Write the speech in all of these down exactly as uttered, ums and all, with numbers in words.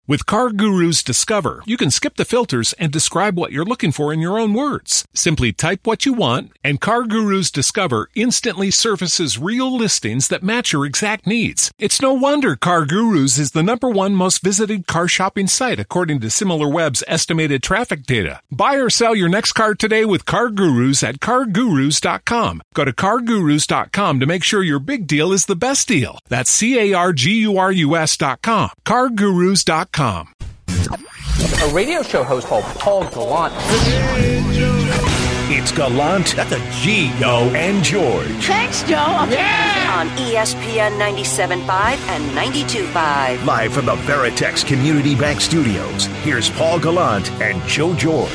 With CarGurus Discover, you can skip the filters and describe what you're looking for in your own words. Simply type what you want, and CarGurus Discover instantly surfaces real listings that match your exact needs. It's no wonder CarGurus is the number one most visited car shopping site according to SimilarWeb's estimated traffic data. Buy or sell your next car today with CarGurus at car gurus dot com. Go to car gurus dot com to make sure your big deal is the best deal. That's C A R G U R U S dot com. car gurus dot com. A radio show host called Paul Gallant. It's Gallant. That's a G, yo. And George. Thanks, Joe. Yeah! On E S P N ninety-seven point five and ninety-two point five. Live from the Veritex Community Bank Studios, here's Paul Gallant and Joe George.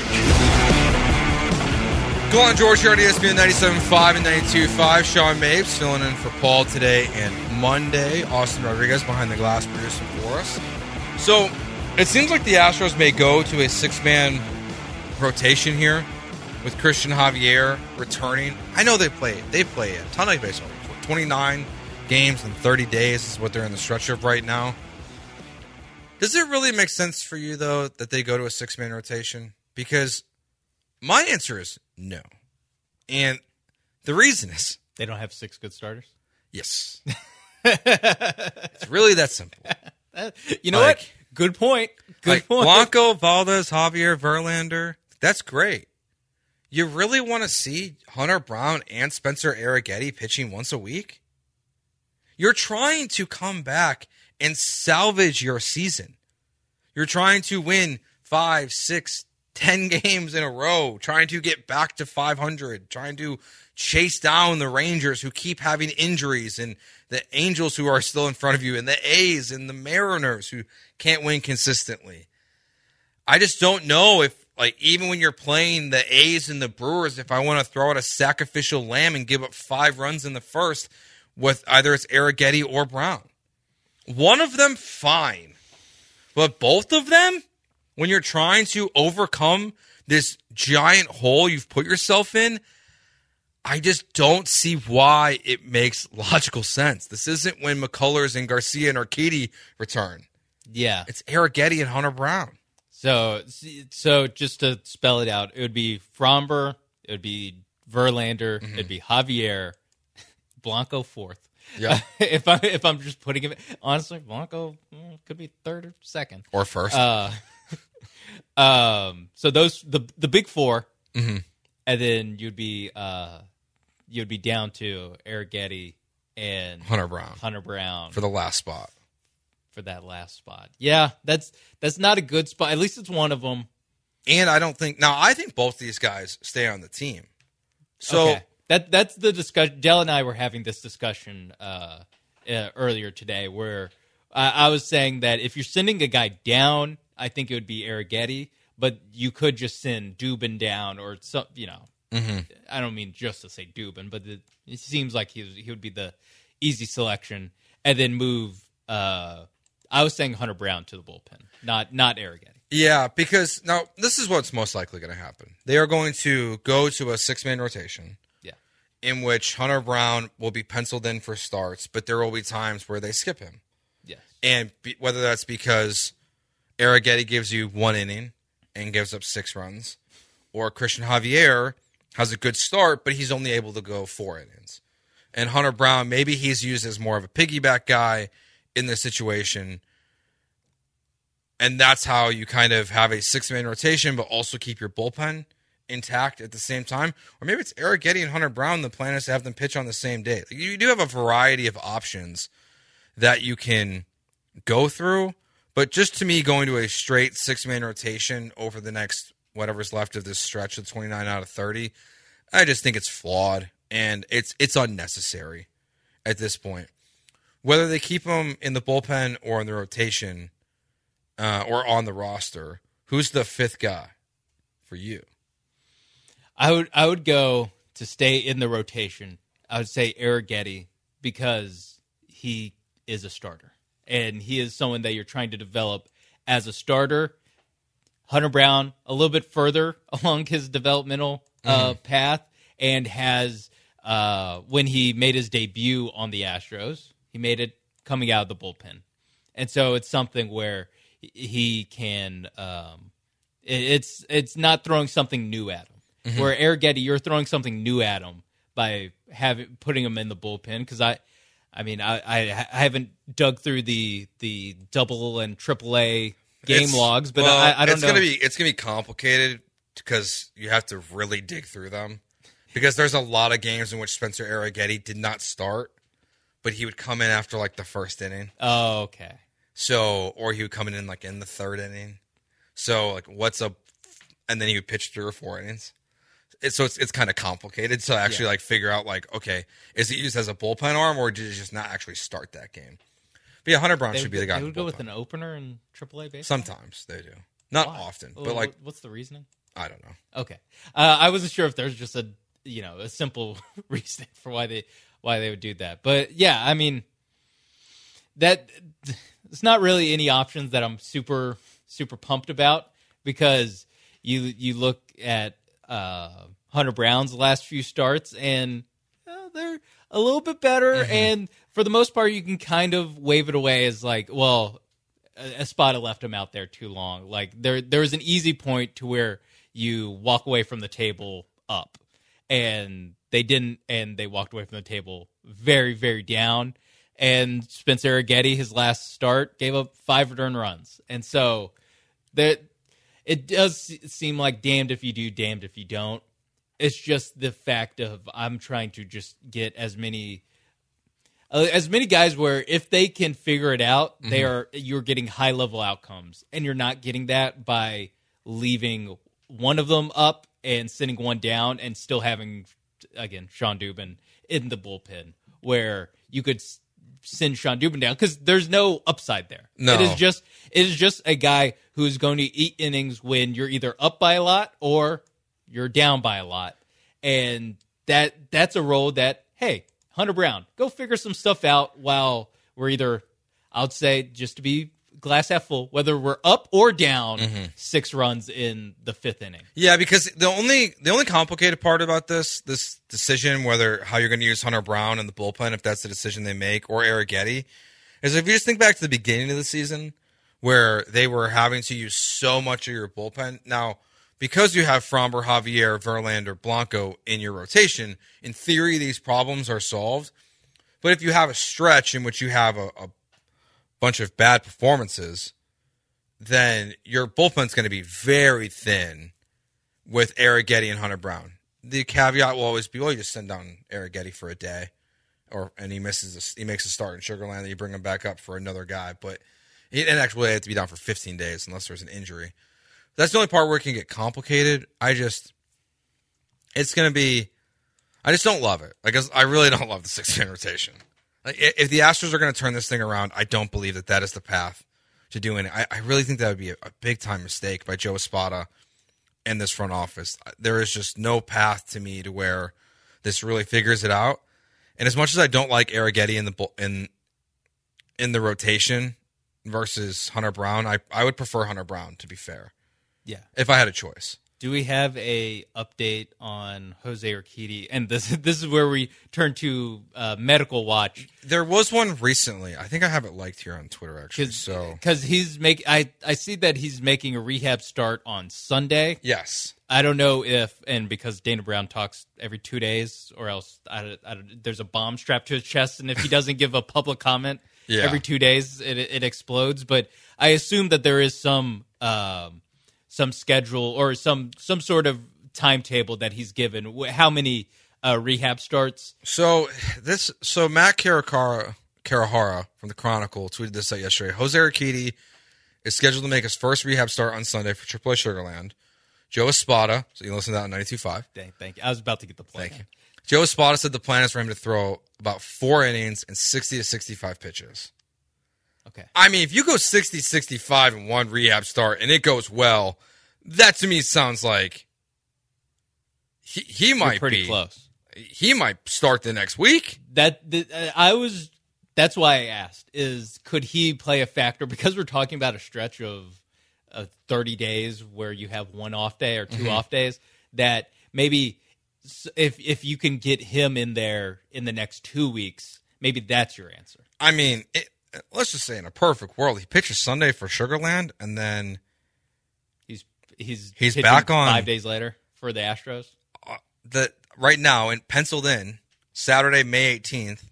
Gallant George here on E S P N ninety-seven point five and ninety-two point five. Sean Mapes filling in for Paul today and Monday. Austin Rodriguez behind the glass producing for us. So, it seems like the Astros may go to a six-man rotation here with Christian Javier returning. I know they play they play a ton of baseball. twenty-nine games in thirty days is what they're in the stretch of right now. Does it really make sense for you, though, that they go to a six-man rotation? Because my answer is no. And the reason is... They don't have six good starters? Yes. It's really that simple. You know like, what? Good point. Good like point. Blanco, Valdez, Javier, Verlander. That's great. You really want to see Hunter Brown and Spencer Arrighetti pitching once a week? You're trying to come back and salvage your season. You're trying to win five, six, ten games in a row, trying to get back to five hundred, trying to chase down the Rangers who keep having injuries, and the Angels who are still in front of you, and the A's and the Mariners who can't win consistently. I just don't know if, like, even when you're playing the A's and the Brewers, if I want to throw out a sacrificial lamb and give up five runs in the first with either it's Arrighetti or Brown. One of them, fine. But both of them, when you're trying to overcome this giant hole you've put yourself in, I just don't see why it makes logical sense. This isn't when McCullers and Garcia and Urquidy return. Yeah. It's Arrighetti and Hunter Brown. So, so just to spell it out, it would be Fromber, it would be Verlander, mm-hmm. it'd be Javier, Blanco fourth. Yeah. if I if I'm just putting it, honestly, Blanco mm, could be third or second or first. Uh, um. So those the the big four, mm-hmm. and then you'd be uh, you'd be down to Arrighetti and Hunter Brown. Hunter Brown for the last spot. For that last spot, yeah, that's that's not a good spot. At least it's one of them. And I don't think now. I think both these guys stay on the team. So okay. that that's the discussion. Dell and I were having this discussion uh, uh, earlier today, where I, I was saying that if you're sending a guy down, I think it would be Arrighetti, but you could just send Dubin down, or some, you know, mm-hmm. I don't mean just to say Dubin, but it, it seems like he was, he would be the easy selection, and then move. Uh, I was saying Hunter Brown to the bullpen, not not Arrighetti. Yeah, because now this is what's most likely going to happen. They are going to go to a six-man rotation, yeah, in which Hunter Brown will be penciled in for starts, but there will be times where they skip him. Yes, and be, whether that's because Arrighetti gives you one inning and gives up six runs, or Christian Javier has a good start, but he's only able to go four innings. And Hunter Brown, maybe he's used as more of a piggyback guy in this situation, and that's how you kind of have a six-man rotation, but also keep your bullpen intact at the same time. Or maybe it's Arrighetti and Hunter Brown. The plan is to have them pitch on the same day. You do have a variety of options that you can go through, but just to me, going to a straight six-man rotation over the next whatever's left of this stretch of twenty-nine out of thirty, I just think it's flawed, and it's it's unnecessary at this point. Whether they keep him in the bullpen or in the rotation uh, or on the roster, who's the fifth guy for you? I would I would go to stay in the rotation. I would say Arrighetti because he is a starter, and he is someone that you're trying to develop as a starter. Hunter Brown, a little bit further along his developmental uh, mm-hmm. path, and has, uh, when he made his debut on the Astros, he made it coming out of the bullpen. And so it's something where he can. Um, it, it's it's not throwing something new at him. Mm-hmm. Where Arrighetti, you're throwing something new at him by having putting him in the bullpen. Because I, I mean, I, I I haven't dug through the the double and triple A game it's, logs, but well, I, I don't it's know. Gonna be, it's going to be complicated because you have to really dig through them. Because there's a lot of games in which Spencer Arrighetti did not start, but he would come in after like the first inning. Oh, okay. So, or he would come in like in the third inning. So, like, what's up? And then he would pitch three or four innings. It, so it's it's kind of complicated to actually yeah. like figure out like, okay, is it used as a bullpen arm or did it just not actually start that game? But yeah, Hunter Brown they, should be the guy. They would the go with an opener in triple A baseball? Sometimes they do. Not Why? often, well, but like, what's the reasoning? I don't know. Okay, uh, I wasn't sure if there's just a you know a simple reason for why they why they would do that. But yeah, I mean that it's not really any options that I'm super super pumped about because you you look at uh, Hunter Brown's last few starts and uh, they're a little bit better, mm-hmm. and for the most part, you can kind of wave it away as like, well, Espada left him out there too long. Like there, there was an easy point to where you walk away from the table up, and they didn't, and they walked away from the table very, very down. And Spencer Arrighetti, his last start, gave up five return runs, and so that it does seem like damned if you do, damned if you don't. It's just the fact of I'm trying to just get as many. Uh, as many guys where if they can figure it out, mm-hmm. they are you're getting high level outcomes, and you're not getting that by leaving one of them up and sending one down, and still having again Sean Dubin in the bullpen where you could send Sean Dubin down because there's no upside there. No, it is just it is just a guy who's going to eat innings when you're either up by a lot or you're down by a lot, and that that's a role that hey. Hunter Brown, go figure some stuff out while we're either, I would say, just to be glass half full, whether we're up or down mm-hmm. six runs in the fifth inning. Yeah, because the only the only complicated part about this this decision, whether how you're going to use Hunter Brown in the bullpen, if that's the decision they make, or Arrighetti, is if you just think back to the beginning of the season where they were having to use so much of your bullpen. Now, because you have Framber, Javier, Verlander, Blanco in your rotation, in theory, these problems are solved. But if you have a stretch in which you have a, a bunch of bad performances, then your bullpen's going to be very thin with Arrighetti and Hunter Brown. The caveat will always be, well, you just send down Arrighetti for a day, or and he misses, a, he makes a start in Sugarland, and you bring him back up for another guy. But he didn't actually have to be down for fifteen days unless there's an injury. That's the only part where it can get complicated. I just, it's going to be, I just don't love it. Like, I really don't love the six-man rotation. Like, if the Astros are going to turn this thing around, I don't believe that that is the path to doing it. I, I really think that would be a, a big-time mistake by Joe Espada and this front office. There is just no path to me to where this really figures it out. And as much as I don't like Arrighetti in the in in the rotation versus Hunter Brown, I, I would prefer Hunter Brown, to be fair. Yeah, if I had a choice. Do we have a update on Jose Urquidy? And this this is where we turn to uh, Medical Watch. There was one recently. I think I have it liked here on Twitter actually. Cause, so because he's make I I see that he's making a rehab start on Sunday. Yes. I don't know if and because Dana Brown talks every two days, or else I, I, there's a bomb strapped to his chest, and if he doesn't give a public comment yeah. every two days, it it explodes. But I assume that there is some. Um, some schedule or some some sort of timetable that he's given. How many uh, rehab starts? So this so Matt Karahara, Karahara from the Chronicle tweeted this out yesterday. Jose Urquidy is scheduled to make his first rehab start on Sunday for triple A Sugarland. Joe Espada, so you can listen to that on ninety-two point five. Thank, thank you. I was about to get the plan. Thank you. Joe Espada said the plan is for him to throw about four innings and sixty to sixty-five pitches. Okay. I mean, if you go sixty sixty-five in one rehab start and it goes well, that to me sounds like he he You're might pretty be close. He might start the next week. That the, uh, I was. That's why I asked: is could he play a factor? Because we're talking about a stretch of uh, thirty days where you have one off day or two mm-hmm. off days. That maybe if if you can get him in there in the next two weeks, maybe that's your answer. I mean. It, let's just say in a perfect world, he pitches Sunday for Sugarland, and then he's he's he's pitching back on five days later for the Astros. Uh, the right now and penciled in Saturday, May eighteenth,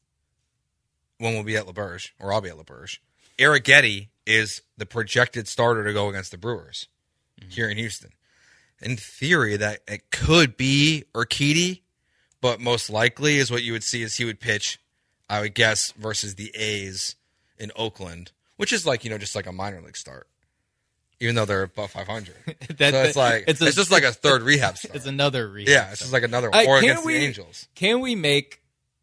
when we'll be at LaBerge, or I'll be at LaBerge. Arrighetti is the projected starter to go against the Brewers mm-hmm. here in Houston. In theory, that it could be Urquidy, but most likely is what you would see is he would pitch, I would guess, versus the A's in Oakland, which is like, you know, just like a minor league start, even though they're above five hundred. that, so it's like, it's, a, it's just like a third rehab start. It's another rehab Yeah, it's just like another one, uh, or against we, the Angels. Can we make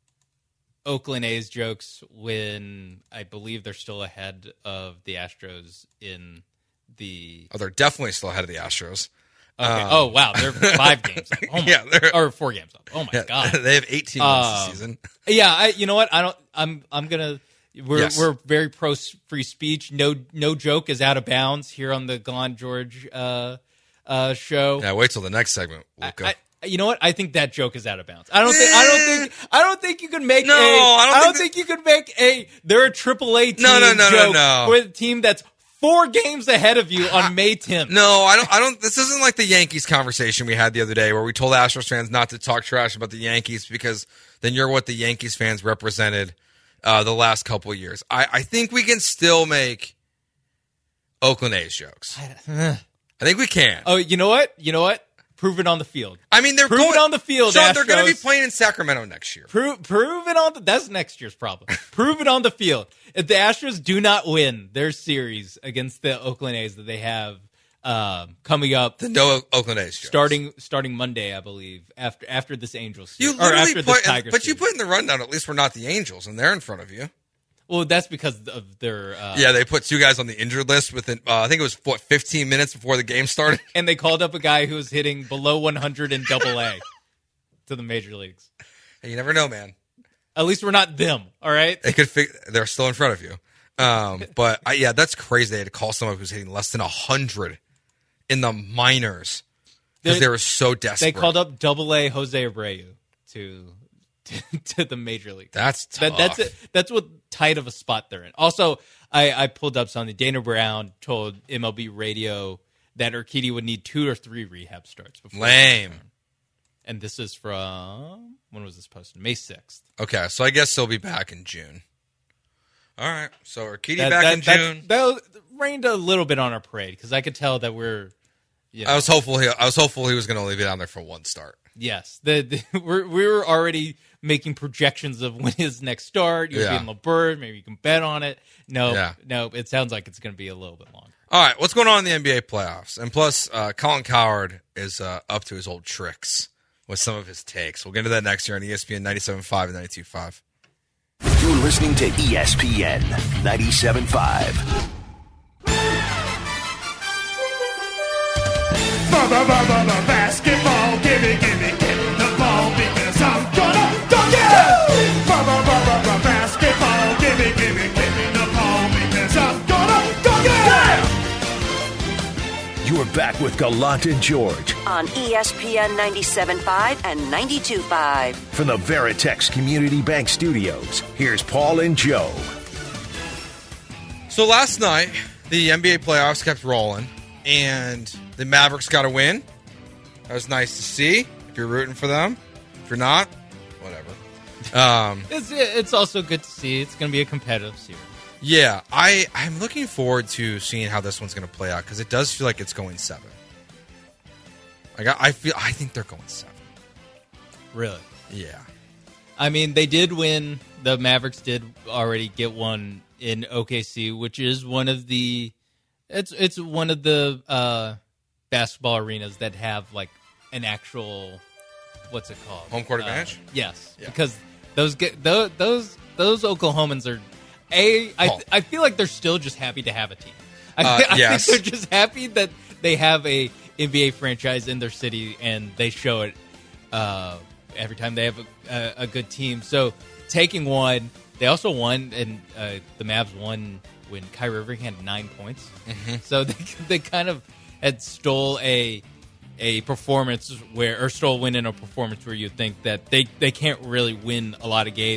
Oakland A's jokes when I believe they're still ahead of the Astros in the... Oh, they're definitely still ahead of the Astros. Okay. Um, oh, wow. They're five games up. Oh, my yeah, they're, or four games up. Oh, my yeah, God. They have eighteen wins um, this season. Yeah, I, you know what? I don't... I'm I'm going to... We're yes. we're very pro free speech. No no joke is out of bounds here on the Gallant George uh, uh, show. Yeah, wait till the next segment, Luca. I, I, you know what? I think that joke is out of bounds. I don't think. I don't think. I don't think you can make. No, a, I don't I don't think think, you can make a. They're a triple A team. No, no, no, joke no, no. with a team that's four games ahead of you on May tenth. No, I don't. I don't. This isn't like the Yankees conversation we had the other day, where we told Astros fans not to talk trash about the Yankees because then you're what the Yankees fans represented uh, the last couple of years. I, I think we can still make Oakland A's jokes. I think we can. Oh, you know what? You know what? Prove it on the field. I mean, they're prove going, it on the field. Sean, Astros. they're going to be playing in Sacramento next year. Prove, prove it on the. That's next year's problem. Prove it on the field. If the Astros do not win their series against the Oakland A's that they have um, coming up, the no Oakland A's jokes. starting starting Monday, I believe, after after this Angels you series, or after put, this Tigers but series. you put in the rundown. At least we're not the Angels, and they're in front of you. Well, that's because of their. Uh, yeah, they put two guys on the injured list within. Uh, I think it was what fifteen minutes before the game started, and they called up a guy who was hitting below one hundred in Double A to the major leagues. Hey, you never know, man. At least we're not them. All right, they could. Fig- they're still in front of you. Um, but I, yeah, that's crazy. They had to call someone who's hitting less than a hundred in the minors because they were so desperate. They called up Double A Jose Abreu to. To, to the major league. That's tough. That, that's it. That's what tight of a spot they're in. Also, I, I pulled up something. Dana Brown told M L B Radio that Urquidy would need two or three rehab starts before. Lame. And this is from when was this posted? May sixth. Okay, so I guess he'll be back in June. All right, so Urquidy that, back that, in June. That, that rained a little bit on our parade because I could tell that we're. You know, I was hopeful. He, I was hopeful he was going to leave it down there for one start. Yes, the, the we're we were already making projections of when his next start. You'll yeah. be in LaBerge. Maybe you can bet on it. No, yeah. no. It sounds like it's going to be a little bit longer. All right, what's going on in the N B A playoffs? And plus, uh, Colin Cowherd is uh, up to his old tricks with some of his takes. We'll get into that next year on E S P N ninety-seven point five and ninety-two point five. You're listening to E S P N ninety-seven point five. Basketball, gimme, gimme, gimme the ball because I'm gonna dunk it! Basketball, gimme, gimme, gimme the ball because I'm gonna dunk it! You're back with Gallant and George on E S P N ninety-seven point five and ninety-two point five. From the Veritex Community Bank Studios, here's Paul and Joe. So last night, the N B A playoffs kept rolling, and the Mavericks got a win. That was nice to see. If you're rooting for them, if you're not, whatever. Um, it's it's also good to see. It's going to be a competitive series. Yeah, I I'm looking forward to seeing how this one's going to play out because it does feel like it's going seven. Like I, I feel I think they're going seven. Really? Yeah. I mean, they did win. The Mavericks did already get one in O K C, which is one of the it's it's one of the uh, basketball arenas that have like an actual what's it called home court uh, advantage. Yes, yeah. because those get those those those Oklahomans are a I oh. I feel like they're still just happy to have a team. I, uh, I yes. think they're just happy that they have a N B A franchise in their city and they show it uh, every time they have a, a, a good team. So taking one, they also won, and uh, the Mavs won when Kyrie Irving had nine points. Mm-hmm. So they they kind of had stole a a performance where, or stole win in a performance where you think that they, they can't really win a lot of games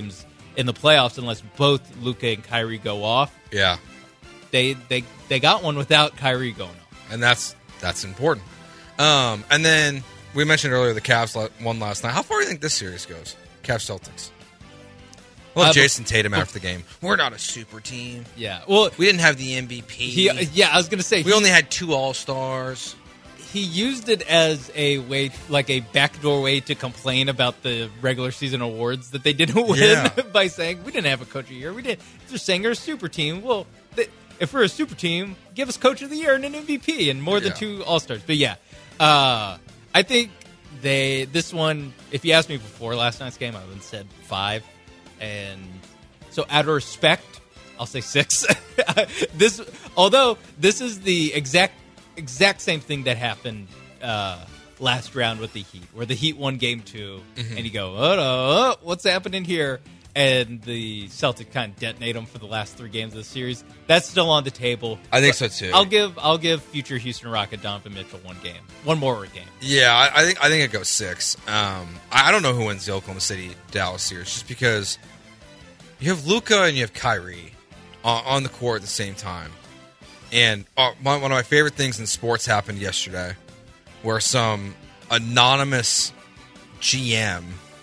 in the playoffs unless both Luka and Kyrie go off. Yeah. They they they got one without Kyrie going off. And that's that's important. Um, and then we mentioned earlier the Cavs won last night. How far do you think this series goes? Cavs Celtics. Well, Uh, Jason Tatum after the game. We're not a super team. Yeah. Well, We didn't have the M V P. he yeah, I was going to say we he, only had two All-Stars. he used it as a way, like a backdoor way to complain about the regular season awards that they didn't win Yeah. by saying we didn't have a coach of the year. We did. They're saying they're a super team. Well, they, if we're a super team, give us coach of the year and an M V P and more than Yeah. two All Stars. But yeah, uh, I think they this one. If you asked me before last night's game, I would have said five. And so, out of respect, I'll say six. this, although this is the exact exact same thing that happened uh, last round with the Heat, where the Heat won Game Two, Mm-hmm. and you go, oh, no, oh, what's happening here? And the Celtics kind of detonate them for the last three games of the series. That's still on the table. I think But so, too. I'll give I'll give future Houston Rocket Donovan Mitchell one game, one more game. Yeah, I, I think I think it goes six. Um, I, I don't know who wins the Oklahoma City Dallas series, just because you have Luka and you have Kyrie on, on the court at the same time. And uh, one one of my favorite things in sports happened yesterday, where some anonymous G M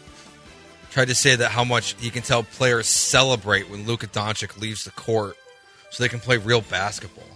tried to say that how much he can tell players celebrate when Luka Doncic leaves the court so they can play real basketball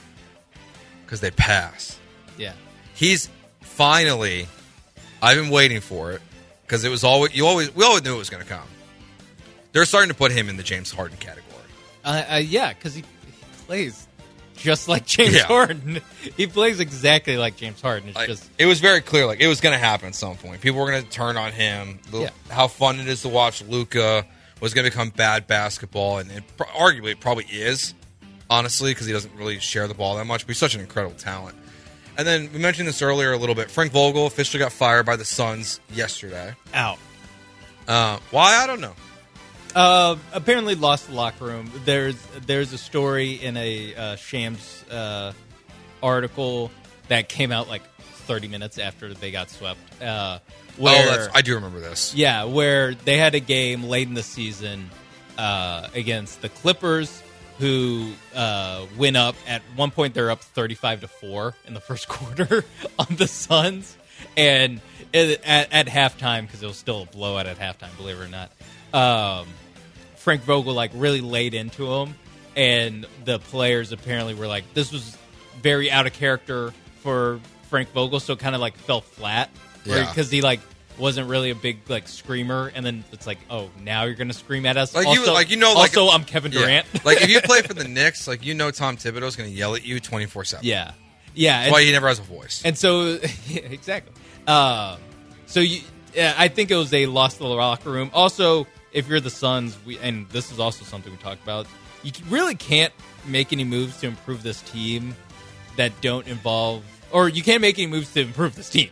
because they pass. Yeah. He's finally. I've been waiting for it because it was always you always we always knew it was going to come. They're starting to put him in the James Harden category. Uh, uh, yeah, because he, he plays just like James Yeah. Harden. He plays exactly like James Harden. It's Like, just it was very clear, like it was going to happen at some point. People were going to turn on him. The- Yeah. How fun it is to watch Luka was going to become bad basketball, and it, pro- arguably it probably is, honestly, because he doesn't really share the ball that much. But he's such an incredible talent. And then we mentioned this earlier a little bit. Frank Vogel officially got fired by the Suns yesterday. out. Uh, why? I don't know. Uh, apparently lost the locker room. There's there's a story in a uh, Shams uh, article that came out like thirty minutes after they got swept. Uh, where, oh, that's, I do remember this. Yeah, where they had a game late in the season uh, against the Clippers, who uh, went up. At one point, they're up thirty-five to four in the first quarter on the Suns. And it, at, at halftime, because it was still a blowout at halftime, believe it or not, um, Frank Vogel like really laid into him. And the players apparently were like, this was very out of character for Frank Vogel, so it kind of like fell flat. Yeah. Because he like wasn't really a big like screamer, and then it's like, oh, now you're gonna scream at us. Like also, you, like you know, like also I'm Kevin yeah. Durant. Like if you play for the Knicks, like you know Tom Thibodeau's going to yell at you twenty-four seven. yeah, yeah. That's and, why he never has a voice. and so yeah, exactly. Uh, so you, yeah, I think it was a loss to the locker room. Also, if you're the Suns, we and this is also something we talked about. You really can't make any moves to improve this team that don't involve, or you can't make any moves to improve this team.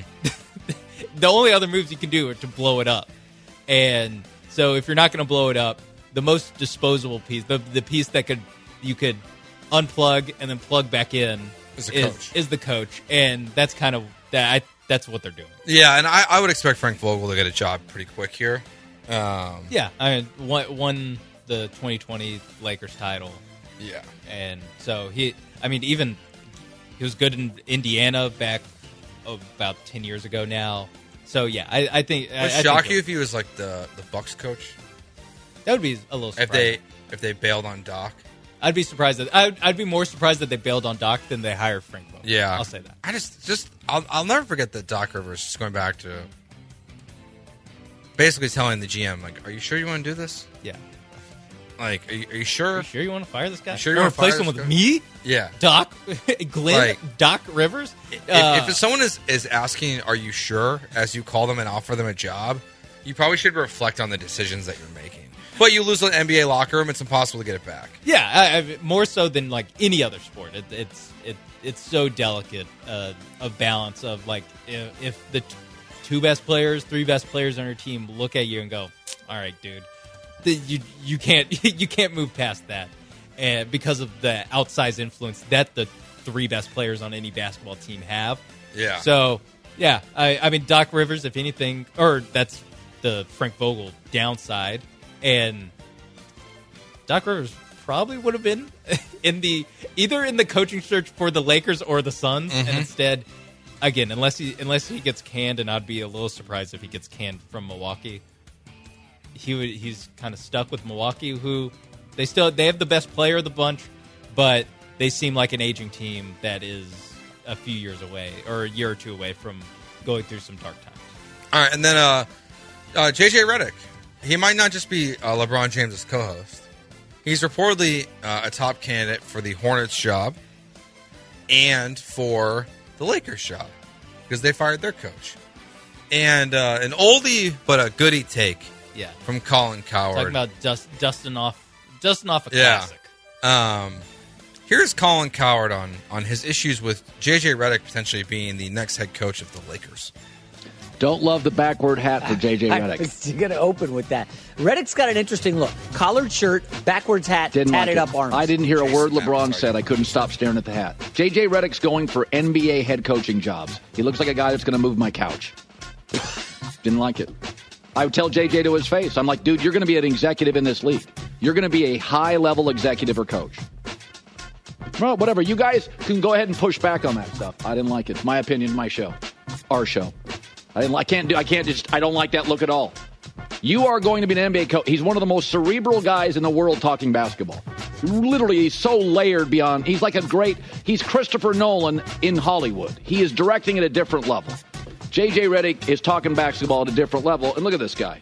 Mm-hmm. The only other moves you can do are to blow it up. And so if you're not going to blow it up, the most disposable piece, the the piece that could you could unplug and then plug back in Is the is, coach. is the coach. And that's kind of that I, that's what they're doing. Yeah, and I, I would expect Frank Vogel to get a job pretty quick here. Um, Yeah, I mean, won, won the twenty twenty Lakers title. yeah. And so he, I mean, even he was good in Indiana back oh, about ten years ago now. So yeah, I, I think Would I, it I shock think you if he was like the, the Bucks coach? that would be a little If surprising. they if they bailed on Doc? I'd be surprised that I'd, I'd be more surprised that they bailed on Doc than they hired Frank Vogel. Yeah. I'll say that. I just just I'll I'll never forget that Doc Rivers just going back to basically telling the G M, like, are you sure you want to do this? Yeah. Like, are you, are you sure? Are you sure you want to fire this guy? You sure you wanna wanna fire replace him this with guy? me, Yeah. Doc, Glenn, Like- Doc Rivers? If, Uh, if someone is, is asking, are you sure, as you call them and offer them a job, you probably should reflect on the decisions that you're making. But you lose an N B A locker room, it's impossible to get it back. Yeah, I, I, more so than like any other sport. It, it's it it's so delicate uh, a balance of like if, if the t- two best players, three best players on your team look at you and go, "All right, dude, the, you you can't you can't move past that," and because of the outsized influence that the three best players on any basketball team have. Yeah. So yeah, I, I mean Doc Rivers, if anything, or that's the Frank Vogel downside. And Doc Rivers probably would have been in the either in the coaching search for the Lakers or the Suns, Mm-hmm. and instead, again, unless he unless he gets canned, and I'd be a little surprised if he gets canned from Milwaukee. He would, he's kind of stuck with Milwaukee, who they still they have the best player of the bunch, but they seem like an aging team that is a few years away or a year or two away from going through some dark times. All right, and then uh, uh, J J Redick. He might not just be uh, LeBron James' co-host. He's reportedly uh, a top candidate for the Hornets job and for the Lakers job because they fired their coach. And uh, an oldie but a goodie take Yeah, from Colin Cowherd. talking about dust, dusting off, dusting off a Yeah. classic. Um, here's Colin Cowherd on, on his issues with J J Redick potentially being the next head coach of the Lakers. Don't love the backward hat for J J I Redick. was going to open with that. Reddick's got an interesting look. Collared shirt, backwards hat, Didn't tatted like up it. arms. I didn't hear a word Jason LeBron McIntyre. said. I couldn't stop staring at the hat. J J Redick's going for N B A head coaching jobs. He looks like a guy that's going to move my couch. Didn't like it. I would tell J J to his face, I'm like, dude, you're going to be an executive in this league. You're going to be a high-level executive or coach. Well, whatever. You guys can go ahead and push back on that stuff. I didn't like it. My opinion, my show. Our show. I didn't. I can't do. I can't just. I don't like that look at all. You are going to be an N B A coach. He's one of the most cerebral guys in the world talking basketball. Literally, he's so layered beyond. He's like a great. He's Christopher Nolan in Hollywood. He is directing at a different level. J J Redick is talking basketball at a different level. And look at this guy.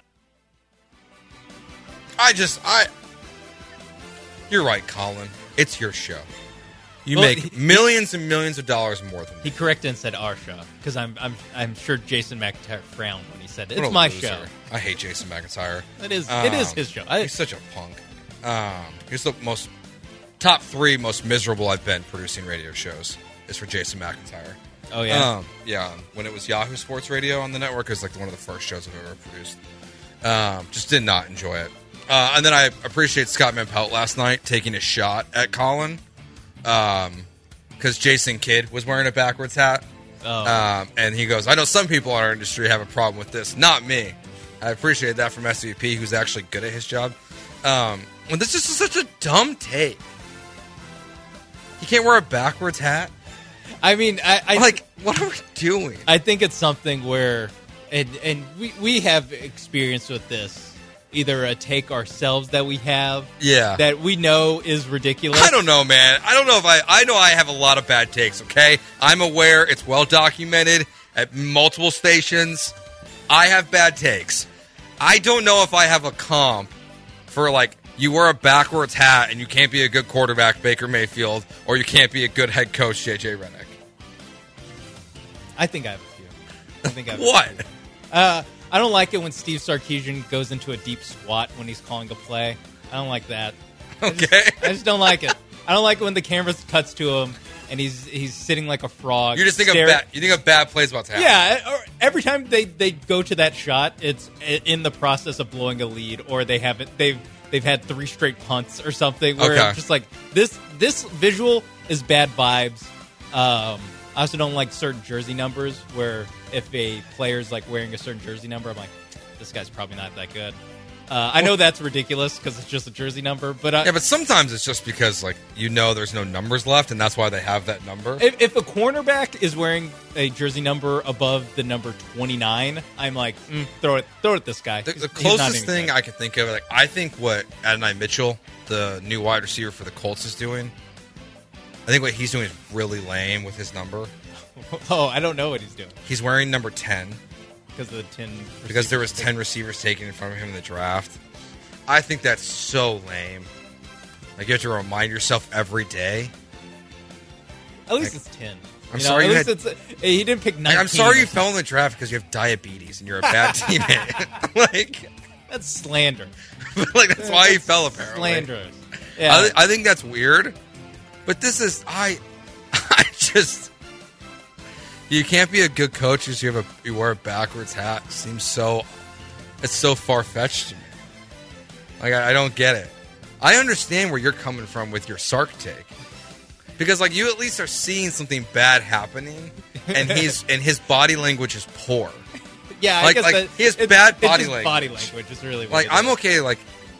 I just, I. You're right, Colin. It's your show. You Well, make he- millions and millions of dollars more than me. He corrected and said our show because I'm I'm I'm sure Jason McIntyre frowned when he said it. What It's a my loser. show. I hate Jason McIntyre. It is it is Um, his show. I, He's such a punk. Um, he's the most top three most miserable I've been producing radio shows is for Jason McIntyre. oh yeah. Um, yeah. When it was Yahoo Sports Radio on the network, it was like one of the first shows I've ever produced. Um, just did not enjoy it. Uh, and then I appreciate Scott Manpelt last night taking a shot at Colin. Um, because Jason Kidd was wearing a backwards hat. Oh. Um, and he goes, I know some people in our industry have a problem with this. Not me. I appreciate that from S V P, who's actually good at his job. Um, well, this is just such a dumb take. He can't wear a backwards hat. I mean, I, I Like, what are we doing? I think it's something where, and and we we have experience with this. Either a take ourselves that we have, Yeah. that we know is ridiculous. I don't know, man. I don't know if I... I know I have a lot of bad takes, okay? I'm aware. It's well documented at multiple stations. I have bad takes. I don't know if I have a comp for, like, you wear a backwards hat and you can't be a good quarterback, Baker Mayfield, or you can't be a good head coach, J J Redick. I think I have a few. I think I have a What? few. Uh, I don't like it when Steve Sarkisian goes into a deep squat when he's calling a play. I don't like that. I just- Okay. I just don't like it. I don't like it when the camera cuts to him and he's he's sitting like a frog. You just think staring- of bad... You think of bad plays about to happen. Yeah, or every time they, they go to that shot, it's in the process of blowing a lead, or they haven't they've they've had three straight punts or something. Where Okay. it's just like this this visual is bad vibes. Um, I also don't like certain jersey numbers where if a player's like wearing a certain jersey number, I'm like, this guy's probably not that good. Uh, I know that's ridiculous because it's just a jersey number, but I, Yeah, but sometimes it's just because, like, you know there's no numbers left, and that's why they have that number. If, if a cornerback is wearing a jersey number above the number twenty-nine, I'm like, mm, throw it, throw it at this guy. The, the He's- he's not closest even thing good. I could think of, like, I think what Adonai Mitchell, the new wide receiver for the Colts, is doing, I think what he's doing is really lame with his number. Oh, I don't know what he's doing He's wearing number ten because of the ten. because there was receivers. ten receivers taken in front of him in the draft. I think that's so lame. Like, you have to remind yourself every day. At least like, it's ten. I'm You know, sorry At you least had- it's he didn't pick Like, nineteen. I'm sorry you or fell in the draft because you have diabetes and you're a bad teammate. like, something. That's slander. like that's why he fell apparently. Slanderous. Yeah. I, th- I think that's weird, but this is I. I just you can't be a good coach because you have a you wear a backwards hat. It seems so it's so far fetched to me. Like I, I don't get it. I understand where you're coming from with your Sark take because like you at least are seeing something bad happening, and he's and his body language is poor. yeah. I like- guess like, that, he has it's- bad it's body just language. Body language is really what Like it I'm is. okay. Like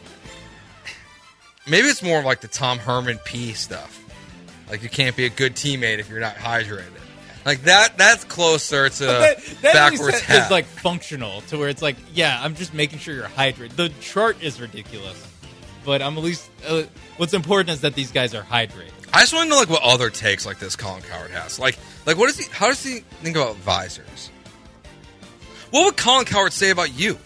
maybe it's more like the Tom Herman P stuff. Like you can't be a good teammate if you're not hydrated. Like that. That's closer to that, that backwards hat. Is like functional to where it's like, yeah, I'm just making sure you're hydrated. The chart is ridiculous, but I'm at least. Uh, what's important is that these guys are hydrated. I just want to know like what other takes like this Colin Cowherd has. Like, like what does he? How does he think about visors? What would Colin Cowherd say about you?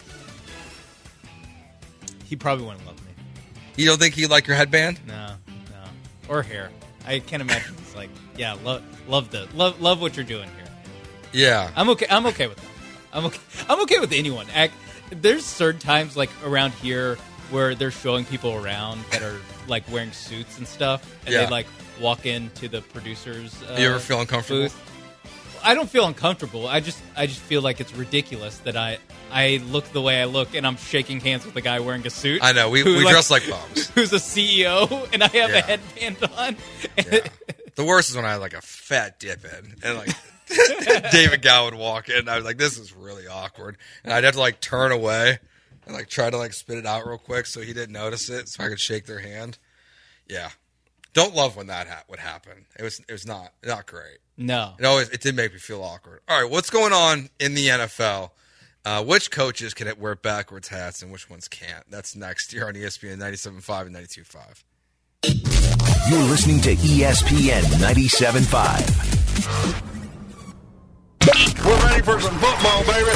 He probably wouldn't love me. You don't think he'd like your headband? No, no, or hair. I can't imagine. It's like, yeah, love, love the love, love what you're doing here. Yeah, I'm okay. I'm okay with that. I'm okay. I'm okay with anyone. Act, there's certain times like around here where they're showing people around that are like wearing suits and stuff, and yeah. they like walk into the producers. Uh, you ever feel uncomfortable? Booth. I don't feel uncomfortable. I just, I just feel like it's ridiculous that I, I look the way I look, and I'm shaking hands with a guy wearing a suit. I know we, who, we like, dress like bums. Who's a C E O, and I have yeah. a headband on. Yeah. The worst is when I had like a fat dip in, and like David Gow would walk in, and I was like, "This is really awkward," and I'd have to like turn away and like try to like spit it out real quick so he didn't notice it, so I could shake their hand. Yeah, don't love when that ha- would happen. It was it was not not great. No. It always it did make me feel awkward. All right, what's going on in the N F L? Uh, which coaches can wear backwards hats and which ones can't? That's next here on E S P N ninety-seven point five and ninety-two point five. You're listening to E S P N ninety-seven point five. We're ready for some football, baby.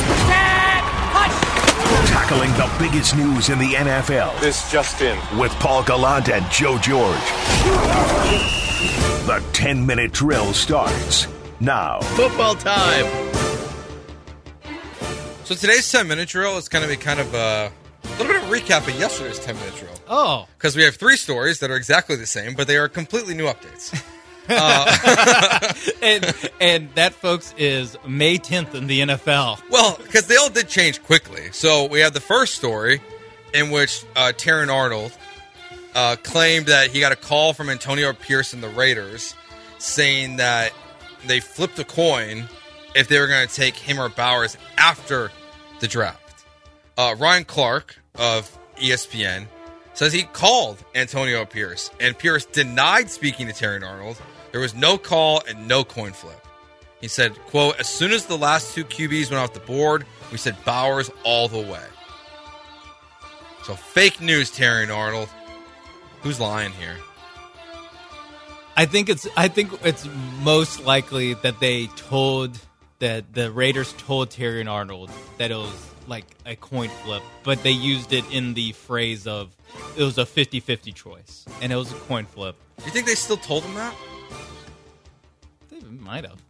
Tackling the biggest news in the N F L. This just in. With Paul Gallant and Joe George. The ten-minute drill starts now. Football time. So today's ten-minute drill is going to be kind of a little bit of a recap of yesterday's ten-minute drill. Oh. Because we have three stories that are exactly the same, but they are completely new updates. uh, and, and that, folks, is May tenth in the N F L. Well, because they all did change quickly. So we have the first story in which uh, Terrion Arnold uh, claimed that he got a call from Antonio Pierce and the Raiders saying that they flipped a coin if they were going to take him or Bowers after the draft. Uh, Ryan Clark of E S P N says he called Antonio Pierce, and Pierce denied speaking to Terrion Arnold. There was no call and no coin flip. He said, quote, as soon as the last two Q Bs went off the board, we said Bowers all the way. So fake news, Terrion Arnold. Who's lying here? I think it's I think it's most likely that they told that the Raiders told Terrion Arnold that it was like a coin flip, but they used it in the phrase of it was a fifty-fifty choice, and it was a coin flip. You think they still told him that? They might have.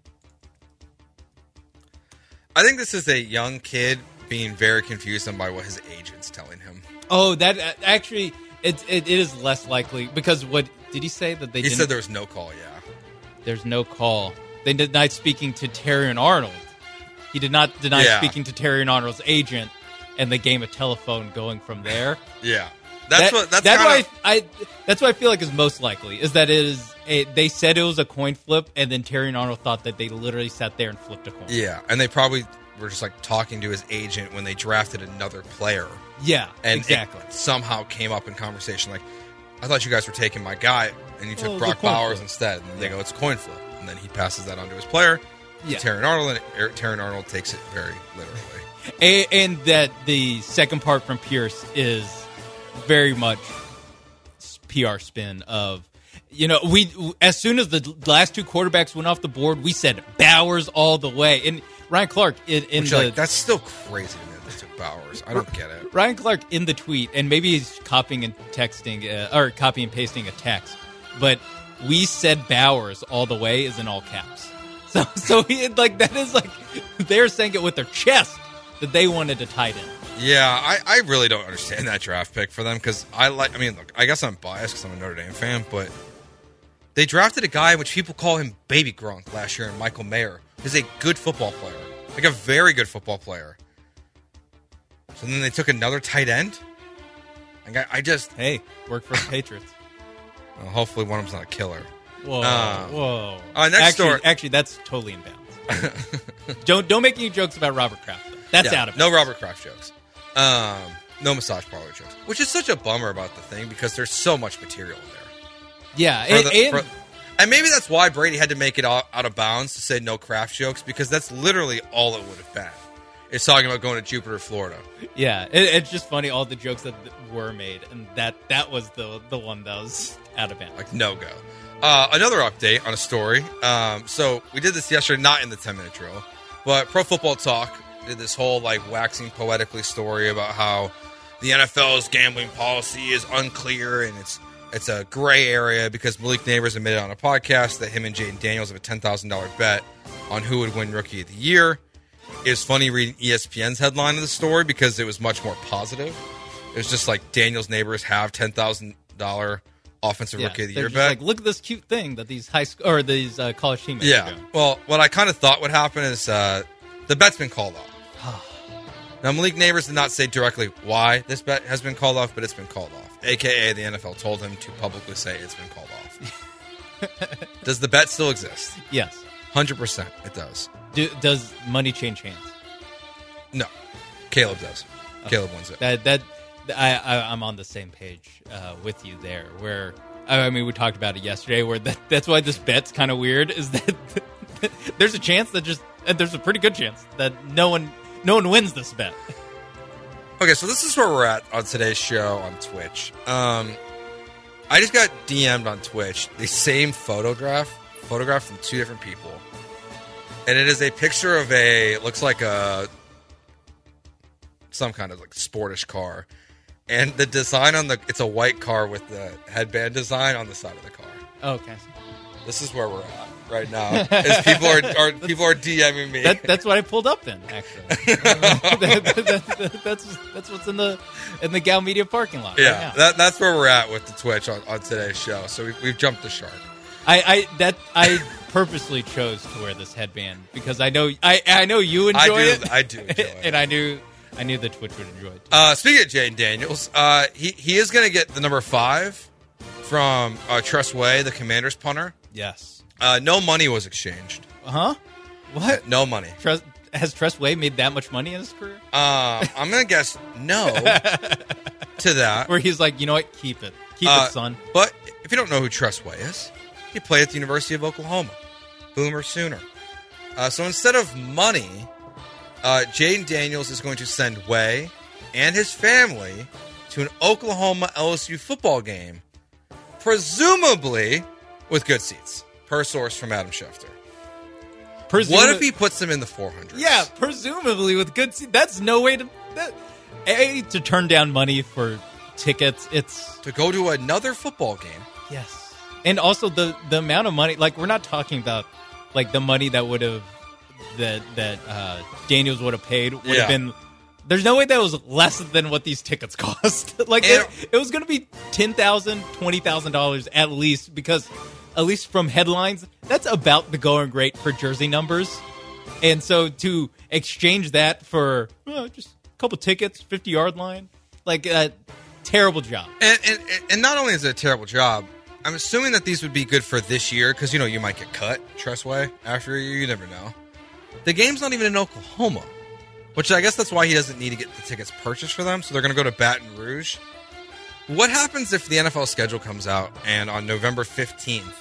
I think this is a young kid being very confused by what his agent's telling him. Oh, that actually, it, it, it is less likely, because what did he say that they He didn't, said there was no call, yeah. There's no call. They denied speaking to Terrion Arnold. He did not deny Yeah. speaking to Terrion Arnold's agent, and the game of telephone going from there. Yeah. That's That- what that's, that's kinda, why I, I that's what I feel like is most likely is that it is a, they said it was a coin flip, and then Terrion Arnold thought that they literally sat there and flipped a coin. Yeah, and they probably were just like talking to his agent when they drafted another player. Yeah, and exactly. It somehow came up in conversation like, I thought you guys were taking my guy, and you took Well, it was a Brock coin Bowers flip. instead. And they go, it's a coin flip. And then he passes that on to his player, Yeah. Terrion Arnold, and Er- Terrion Arnold takes it very literally. A, and that the second part from Pierce is very much P R spin of, you know, we as soon as the last two quarterbacks went off the board, we said Bowers all the way. And Ryan Clark in, in Which, the like, that's still crazy to me that they took Bowers. I don't get it. Ryan Clark in the tweet, and maybe he's copying and texting uh, or copying and pasting a text, but we said Bowers all the way is in all caps. So, so he like that is like they're saying it with their chest that they wanted to tight end. Yeah, I, I really don't understand that draft pick for them because I like. I mean, look, I guess I'm biased because I'm a Notre Dame fan, but they drafted a guy which people call him Baby Gronk last year, and Michael Mayer, who's a good football player, like a very good football player. So then they took another tight end. Like I, I just hey, work for the Patriots. Well, hopefully one of them's not a killer. Whoa, Uh, whoa. Uh, next actually, story. actually, that's totally in bounds. don't don't make any jokes about Robert Kraft. Though. That's Yeah, out of no bounds. Robert Kraft jokes. Um, No massage parlor jokes. Which is such a bummer about the thing because there's so much material there. Yeah, For and, the- and for- and maybe that's why Brady had to make it out, out of bounds to say no craft jokes because that's literally all it would have been. It's talking about going to Jupiter, Florida. yeah, it, it's just funny all the jokes that were made, and that that was the the one that was out of bounds. Like, no go. Uh, another update on a story. Um, so we did this yesterday, not in the ten-minute drill, but Pro Football Talk did this whole, like, waxing poetically story about how the N F L's gambling policy is unclear and it's it's a gray area because Malik Neighbors admitted on a podcast that him and Jaden Daniels have a ten thousand dollars bet on who would win Rookie of the Year. It was funny reading E S P N's headline of the story because it was much more positive. It was just like Daniels' neighbors have ten thousand dollars offensive Yeah, Rookie of the they're Year just bet. like, look at this cute thing that these high school or these uh, college teammates are Yeah. doing. Well, what I kind of thought would happen is uh, the bet's been called off. Now, Malik Neighbors did not say directly why this bet has been called off, but it's been called off. A K A the N F L told him to publicly say it's been called off. Does the bet still exist? Yes. one hundred percent it does. Do, does money change hands? No. Caleb does. Caleb wins it. That that I, I I'm on the same page uh, with you there. Where I mean, we talked about it yesterday. Where that, that's why this bet's kind of weird. Is that there's a chance that just and there's a pretty good chance that no one no one wins this bet. Okay, so this is where we're at on today's show on Twitch. Um, I just got D M'd on Twitch the same photograph, photograph from two different people, and it is a picture of a it looks like a some kind of like sportish car, and the design on the it's a white car with the headband design on the side of the car. Oh, okay. This is where we're at right now. As people are, are people are DMing me. That, that's what I pulled up then. Actually, that, that, that, that's that's what's in the in the Gal Media parking lot. yeah, right now. that, that's where we're at with the Twitch on, on today's show. So we've, we've jumped the shark. I, I that I purposely chose to wear this headband because I know I I know you enjoy I do, it. I do enjoy it. and I knew I knew that Twitch would enjoy it. Too. Uh, speaking of Jaden Daniels, uh, he he is going to get the number five from uh, Tress Way, the Commanders punter. Yes. Uh, no money was exchanged. Uh huh. What? No money. Tress, has Tress Way made that much money in his career? Uh, I'm going to guess no to that. Where he's like, you know what? Keep it. Keep Uh, it, son. But if you don't know who Tress Way is, he played at the University of Oklahoma. Boomer Sooner. Uh, so instead of money, uh, Jaden Daniels is going to send Way and his family to an Oklahoma L S U football game, presumably with good seats, per source from Adam Schefter. Presuma- What if he puts them in the four hundreds? Yeah, presumably with good. Se- that's no way to that, a to turn down money for tickets. It's To go to another football game. yes, and also the the amount of money. Like we're not talking about like the money that would have that that uh, Daniels would have paid would Yeah. have been. There's no way that was less than what these tickets cost. like And- it, it was going to be ten thousand dollars, twenty thousand dollars at least because. At least from headlines, that's about the going rate for jersey numbers. And so to exchange that for uh, just a couple tickets, fifty-yard line, like a terrible job. And, and and not only is it a terrible job, I'm assuming that these would be good for this year because, you know, you might get cut, Tress Way, after a year. You never know. The game's not even in Oklahoma, which I guess that's why he doesn't need to get the tickets purchased for them. So they're going to go to Baton Rouge. What happens if the N F L schedule comes out and on November fifteenth,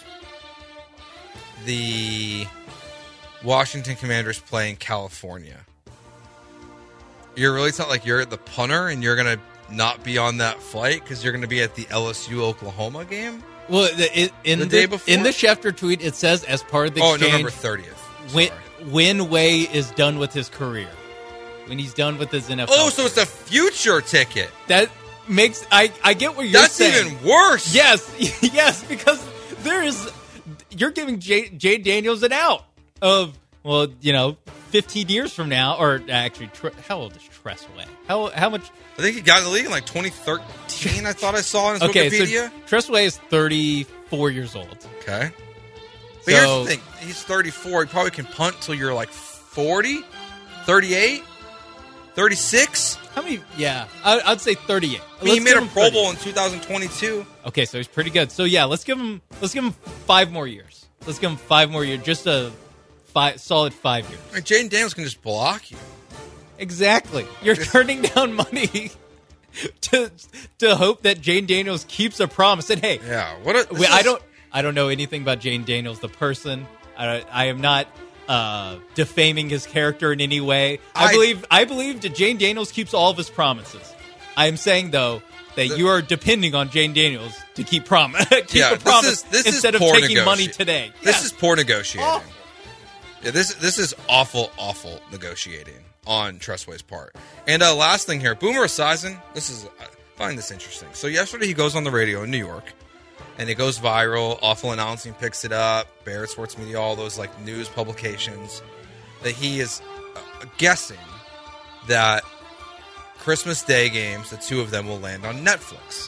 the Washington Commanders play in California? You're really not like you're the punter and you're going to not be on that flight because you're going to be at the L S U Oklahoma game? Well, the, it, in The the, day before? in the Schefter tweet, it says as part of the Oh, exchange, November thirtieth. when, Sorry. when Way is done with his career, when he's done with his N F L. Oh, so it's a future ticket. that makes I I get what you're That's saying. even worse. Yes, yes, because there is you're giving Jay, Jay Daniels an out of well, you know, fifteen years from now, or actually, Tre- how old is Tress Way? How how much? I think he got in the league in like twenty thirteen, I thought I saw on his Okay, Wikipedia. so Tress Way is thirty-four years old. Okay. But So- here's the thing. He's thirty-four. He probably can punt until you're like forty, thirty-eight, thirty-six. How many? Yeah, I, I'd say thirty-eight. I mean, he Let's made give a him Pro thirty. Bowl in two thousand twenty-two. Okay, so he's pretty good. So yeah, let's give him let's give him five more years. Let's give him five more years, just a five solid five years. I mean, Jaden Daniels can just block you. Exactly. You're turning down money. to to hope that Jane Daniels keeps a promise. And hey, yeah, what a, we, I don't I don't know anything about Jane Daniels, the person. I, I am not uh, defaming his character in any way. I, I believe I believe that Jane Daniels keeps all of his promises. I am saying though that the, you are depending on Jane Daniels to keep promise keep yeah, a promise this is, this instead is of poor taking negoti- money today. This yeah. is poor negotiating. Awful. Yeah, this this is awful, awful negotiating on Tressway's part. And uh, last thing here, Boomer Esiason. This is I find this interesting. So yesterday he goes on the radio in New York, and it goes viral. Awful Announcing picks it up. Barrett Sports Media, all those like news publications, that he is uh, guessing that Christmas Day games, the two of them, will land on Netflix.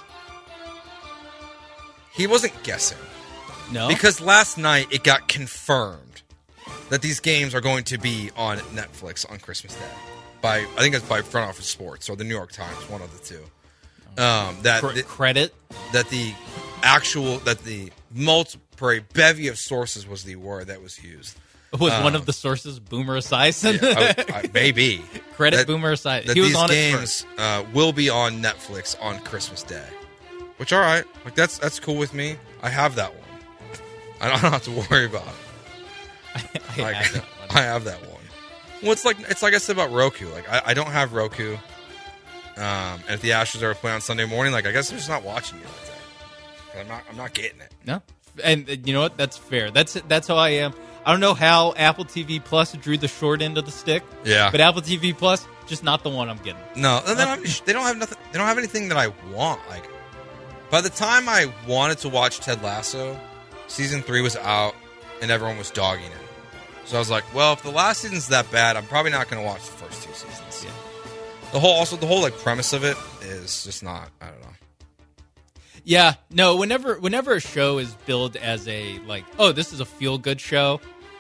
He wasn't guessing. No, because last night it got confirmed that these games are going to be on Netflix on Christmas Day. By I think it's by Front Office Sports or the New York Times, one of the two. Um, that Cre- the, credit that the actual that the multiple bevy of sources was the word that was used. Was um, one of the sources Boomer Esiason? Yeah, I, I, maybe credit that, Boomer Esiason. That He was these on games uh, will be on Netflix on Christmas Day. Which, all right, like that's that's cool with me. I have that one. I don't have to worry about it. I, I, like, have that one. I have that one. Well, it's like it's like I said about Roku. Like I, I don't have Roku. Um, and if the Astros are playing on Sunday morning, like I guess I'm just not watching it that day. I'm not. I'm not getting it. No, and uh, you know what? That's fair. That's that's how I am. I don't know how Apple T V Plus drew the short end of the stick. Yeah, but Apple T V Plus just not the one I'm getting. No, and then I'm, they don't have nothing. They don't have anything that I want. Like by the time I wanted to watch Ted Lasso, season three was out, and everyone was dogging it. So I was like, well, if the last season's that bad, I'm probably not going to watch the first two seasons. Yeah. The whole, also the whole like premise of it is just not. I don't know. Yeah, no. Whenever, whenever a show is billed as a like, oh, this is a feel good show,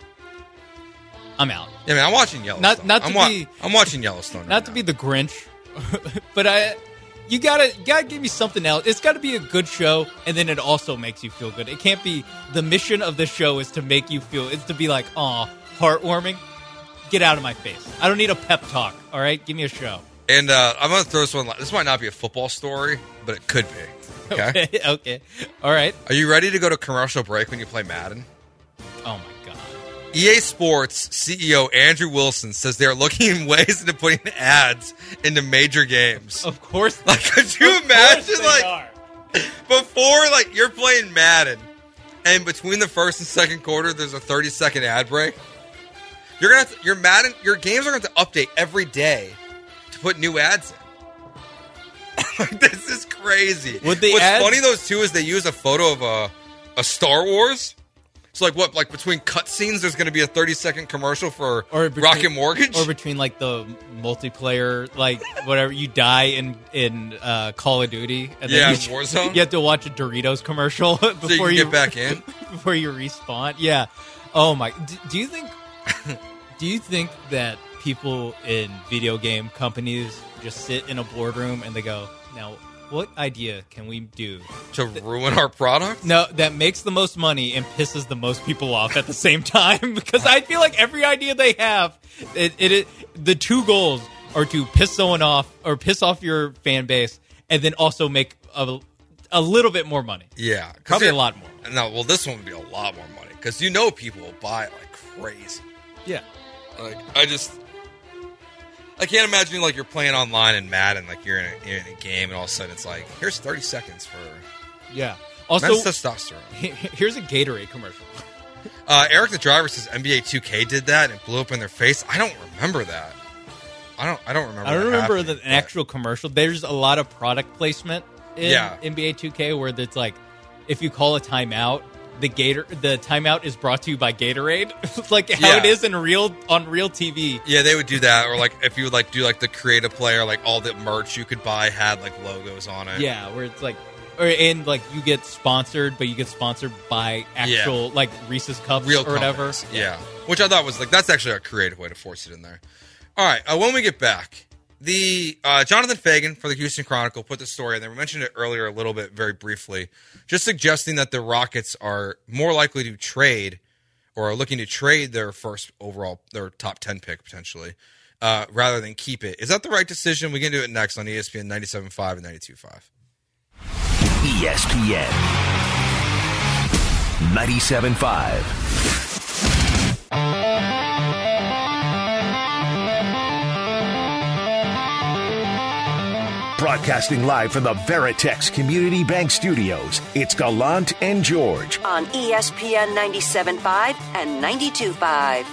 I'm out. Yeah, I mean, I'm watching Yellowstone. Not, not to I'm wa- be, I'm watching Yellowstone. Right not to now. be the Grinch, but I. You gotta, you gotta give me something else. It's gotta be a good show, and then it also makes you feel good. It can't be the mission of the show is to make you feel. It's to be like, aw, heartwarming. Get out of my face. I don't need a pep talk. All right, give me a show. And uh, I'm gonna throw this one. This might not be a football story, but it could be. Okay. Okay. okay. All right. Are you ready to go to commercial break when you play Madden? Oh my god. E A Sports C E O Andrew Wilson says they're looking at ways into putting ads into major games. Of course. Like, could you of imagine, they like, are. before, like, you're playing Madden, and between the first and second quarter, there's a thirty second ad break. You're gonna, have to, your Madden, your games are going to update every day to put new ads in. Like, this is crazy. Would the What's ads- funny, those two, is they use a photo of a, a Star Wars. So, like, what? Like, between cutscenes, there's going to be a thirty-second commercial for or between, Rocket Mortgage? Or between, like, the multiplayer, like, whatever, you die in in uh, Call of Duty. And then Yeah, you, Warzone. You have to watch a Doritos commercial before so you, can you get back in? before you respawn. Yeah. Oh, my. Do, do you think... do you think that people in video game companies just sit in a boardroom and they go, now, what idea can we do to ruin our product? No, that makes the most money and pisses the most people off at the same time. Because I feel like every idea they have, it, it, it the two goals are to piss someone off or piss off your fan base, and then also make a, a little bit more money. Yeah, probably a lot more. No, well, this one would be a lot more money because you know people will buy it like crazy. Yeah, like I just. I can't imagine like you're playing online in Madden, like you're in a, you're in a game, and all of a sudden it's like, here's thirty seconds for yeah. Also, men's testosterone. Here's a Gatorade commercial. Uh, Eric the Driver says N B A two K did that and blew up in their face. I don't remember that. I don't. I don't remember. I don't that remember happening, the, an actual commercial. There's a lot of product placement in Yeah. N B A two K where it's like, if you call a timeout, the Gator the timeout is brought to you by Gatorade. It's like how Yeah. it is in real on real T V. Yeah, they would do that, or like if you would like do like the creative player, like all the merch you could buy had like logos on it. Yeah, where it's like, or and like you get sponsored, but you get sponsored by actual like Reese's Cups Real or whatever. companies. Yeah. Which I thought was like that's actually a creative way to force it in there. All right, uh, when we get back, the uh, Jonathan Fagan for the Houston Chronicle put the story in there. We mentioned it earlier a little bit, very briefly, just suggesting that the Rockets are more likely to trade or are looking to trade their first overall, their top ten pick potentially, uh, rather than keep it. Is that the right decision? We can do it next on E S P N ninety-seven point five and ninety-two point five. E S P N ninety-seven point five. Broadcasting live from the Veritex Community Bank Studios, it's Gallant and George on E S P N ninety-seven point five and ninety-two point five.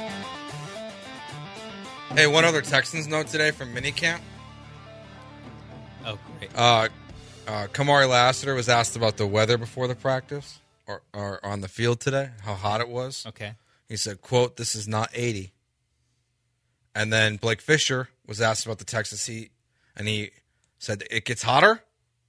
Hey, one other Texans note today from minicamp. Oh, great. Uh, uh, Kamari Lassiter was asked about the weather before the practice or, or on the field today, how hot it was. Okay. He said, quote, "This is not eighty." And then Blake Fisher was asked about the Texas heat, and he said it gets hotter,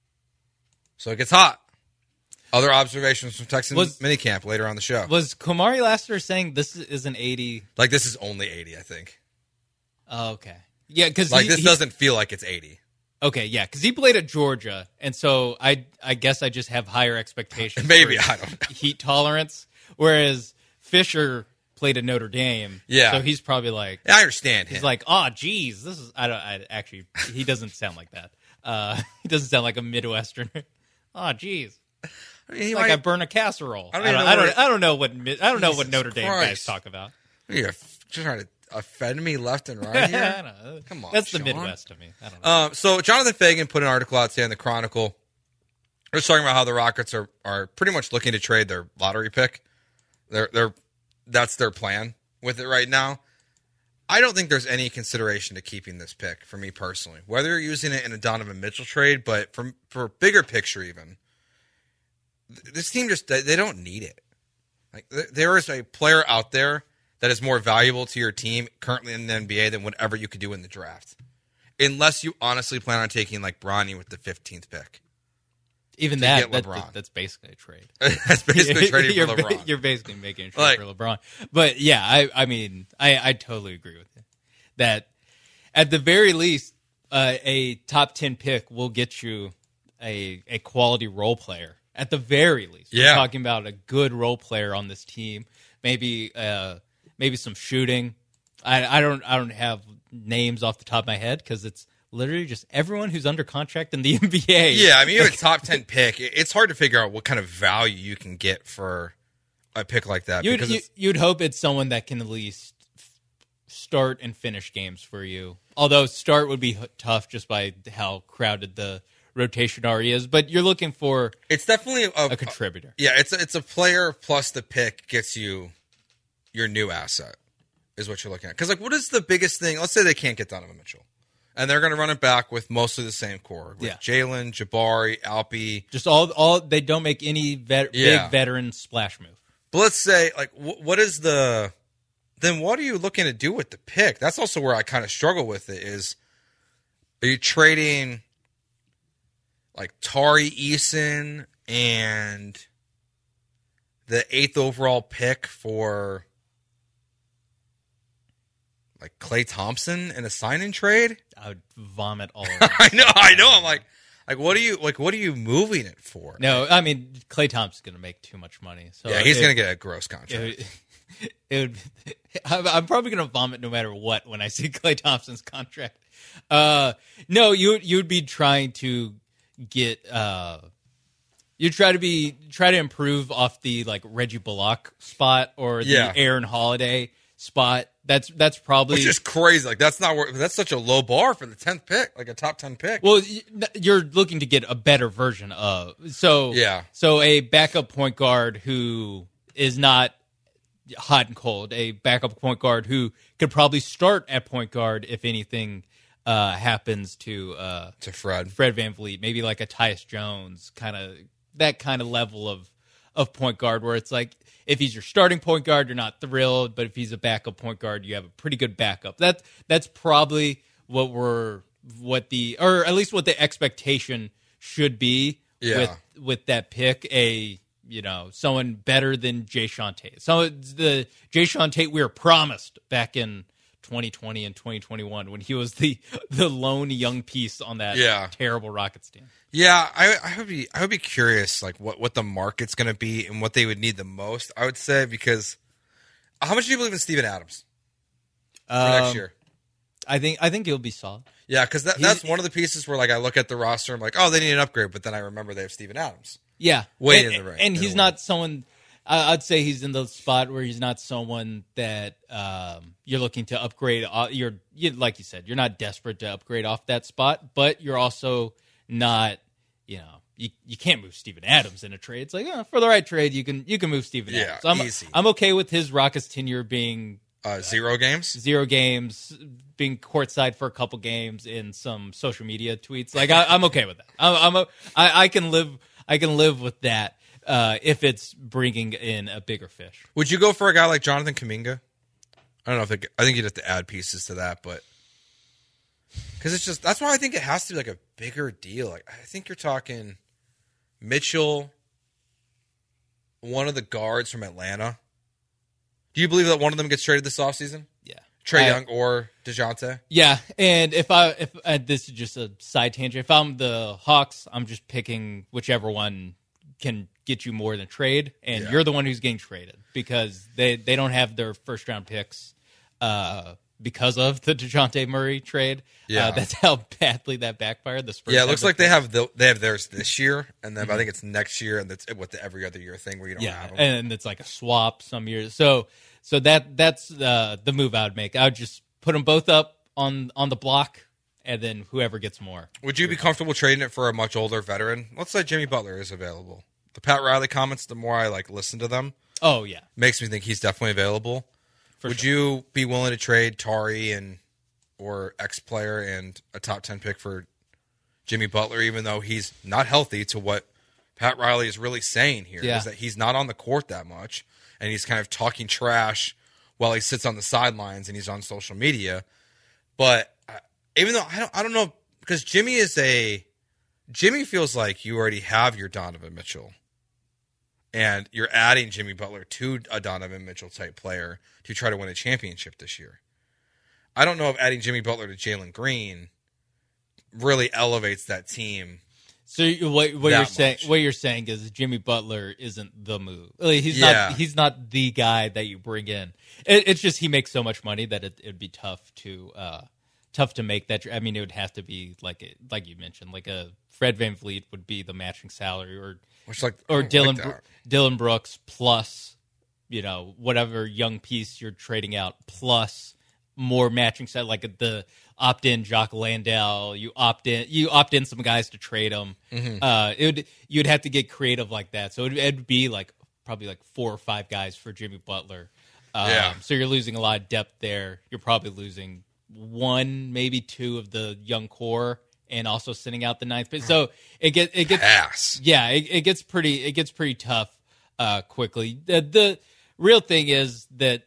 so it gets hot. Other observations from Texans Was- minicamp later on the show. Was Kamari Lassiter saying this is an eighty? Like, this is only eighty, I think. Oh, okay. Yeah, because Like, this doesn't feel like it's eighty. Okay, yeah, because he played at Georgia, and so I I guess I just have higher expectations. Maybe, for I don't know. Heat tolerance, whereas Fisher played at Notre Dame. Yeah. So he's probably like... I understand He's him. like, oh, geez, this is... I don't... I actually... He doesn't sound like that. Uh, he doesn't sound like a Midwesterner. Oh, geez. I mean, he like might- I burn a casserole. I I don't don't, even I know don't, where- I don't know what mid- I don't know what Jesus Notre Dame guys Christ. talk about. You're just trying to offend me left and right here? I don't know. Come on, That's Sean. the Midwest to me. I don't know. Um, so Jonathan Fagan put an article out today in the Chronicle. They're talking about how the Rockets are, are pretty much looking to trade their lottery pick. They're they're that's their plan with it right now. I don't think there's any consideration to keeping this pick for me personally. Whether you're using it in a Donovan Mitchell trade, but for for bigger picture even, th- this team just they, they don't need it. Like th- there is a player out there that is more valuable to your team currently in the N B A than whatever you could do in the draft. Unless you honestly plan on taking like Bronny with the fifteenth pick. Even to that, get that, LeBron. that- that's basically a trade. That's basically trading you're, for ba- LeBron. You're basically making a trade Like- for LeBron. But yeah, I, I mean, I, I totally agree with you. That at the very least, uh, a top ten pick will get you a a quality role player. At the very least, Yeah. we're talking about a good role player on this team. Maybe, uh, maybe some shooting. I, I don't, I don't have names off the top of my head because it's literally just everyone who's under contract in the N B A. Yeah, I mean, you have a top ten pick. It- It's hard to figure out what kind of value you can get for a pick like that. You'd, because you, it's, you'd hope it's someone that can at least f- start and finish games for you. Although start would be h- tough just by how crowded the rotation already is. But you're looking for it's definitely a, a contributor. Yeah, it's a, it's a player plus the pick gets you your new asset is what you're looking at. Because like, what is the biggest thing? Let's say they can't get Donovan Mitchell, and they're going to run it back with mostly the same core with Yeah. Jalen, Jabari, Alpi. Just all, all they don't make any vet, Yeah. big veteran splash move. But let's say, like, wh- what is the? Then what are you looking to do with the pick? That's also where I kind of struggle with it. Is are you trading like Tari Eason and the eighth overall pick for like Klay Thompson in a sign-in trade? I would vomit all over. I know, I know. I'm like, like, what are you like? What are you moving it for? No, I mean Klay Thompson's going to make too much money. So yeah, he's it- going to get a gross It contract. would, it would, I'm, I'm probably going to vomit no matter what when I see Klay Thompson's contract. Uh, no, you you'd be trying to get uh, you try to be try to improve off the like Reggie Bullock spot or the Yeah. Aaron Holiday spot. That's that's probably Which is crazy. Like that's not where that's such a low bar for the tenth pick, like a top ten pick. well, y- you're looking to get a better version of so Yeah. So a backup point guard who is not hot and cold, a backup point guard who could probably start at point guard if anything uh, happens to uh, to Fred. Fred VanVleet, maybe like a Tyus Jones, kind of that kind of level of of point guard where it's like if he's your starting point guard, you're not thrilled, but if he's a backup point guard, you have a pretty good backup. That that's probably what we're what the or at least what the expectation should be Yeah. with with that pick. A you know someone better than Jayshawn Tate. So it's the Jayshawn Tate we were promised back in twenty twenty and twenty twenty-one when he was the the lone young piece on that Yeah. terrible Rockets team. Yeah, I, I would be I would be curious like what, what the market's going to be and what they would need the most. I would say because how much do you believe in Steven Adams for next Um, year? I think I think he'll be solid. Yeah, because that, that's one of the pieces where like I look at the roster, I'm like, oh, they need an upgrade, but then I remember they have Steven Adams. Yeah, way and, in the right, and he's way. not someone. I'd say he's in the spot where he's not someone that um, you're looking to upgrade. You're you, like you said, you're not desperate to upgrade off that spot, but you're also not, you know, you, you can't move Steven Adams in a trade. It's like oh, for the right trade, you can you can move Steven yeah, Adams. I'm, easy. I'm okay with his Rockets tenure being uh, zero games, zero games, being courtside for a couple games in some social media tweets. Like I, I'm okay with that. I'm, I'm a, I, I can live I can live with that. Uh, if it's bringing in a bigger fish. Would you go for a guy like Jonathan Kuminga? I don't know if it, I think you'd have to add pieces to that, but because it's just that's why I think it has to be like a bigger deal. Like I think you're talking Mitchell, one of the guards from Atlanta. Do you believe that one of them gets traded this offseason? Yeah, Trae I, Young or DeJounte? Yeah, and if I if uh, this is just a side tangent, if I'm the Hawks, I'm just picking whichever one can get you more than trade, and yeah. you're the one who's getting traded because they, they don't have their first round picks uh, because of the DeJounte Murray trade. Yeah, uh, that's how badly that backfired. The Spurs yeah, it looks like the they have the, they have theirs this year, and then mm-hmm. I think it's next year, and that's what the every other year thing where you don't yeah, have them. And it's like a swap some years. So so that that's uh, the move I would make. I would just put them both up on on the block. And then whoever gets more. Would you be comfortable trading it for a much older veteran? Let's say Jimmy Butler is available. The Pat Riley comments, the more I like listen to them, oh yeah, makes me think he's definitely available. For Would sure. you be willing to trade Tari and or X player and a top ten pick for Jimmy Butler, even though he's not healthy? To what Pat Riley is really saying here yeah. is that he's not on the court that much, and he's kind of talking trash while he sits on the sidelines and he's on social media. But even though I don't, I don't know, because Jimmy is a, Jimmy feels like you already have your Donovan Mitchell, and you're adding Jimmy Butler to a Donovan Mitchell type player to try to win a championship this year. I don't know if adding Jimmy Butler to Jalen Green really elevates that team. So what, what you're saying, what you're saying is Jimmy Butler isn't the move. He's yeah. not, he's not the guy that you bring in. It, it's just he makes so much money that it, it'd be tough to. Uh, Tough to make that. I mean, it would have to be like a, like you mentioned, like a Fred VanVleet would be the matching salary, or Which like or Dylan like Dylan Brooks plus, you know, whatever young piece you're trading out plus more matching salary, like the opt in Jock Landale. You opt in, you opt in some guys to trade them. Mm-hmm. Uh, it would you'd have to get creative like that. So it would be like probably like four or five guys for Jimmy Butler. Um, yeah. So you're losing a lot of depth there. You're probably losing one, maybe two of the young core, and also sitting out the ninth pick. So it get it gets Pass. yeah, it, it gets pretty it gets pretty tough uh, quickly. The, the real thing is that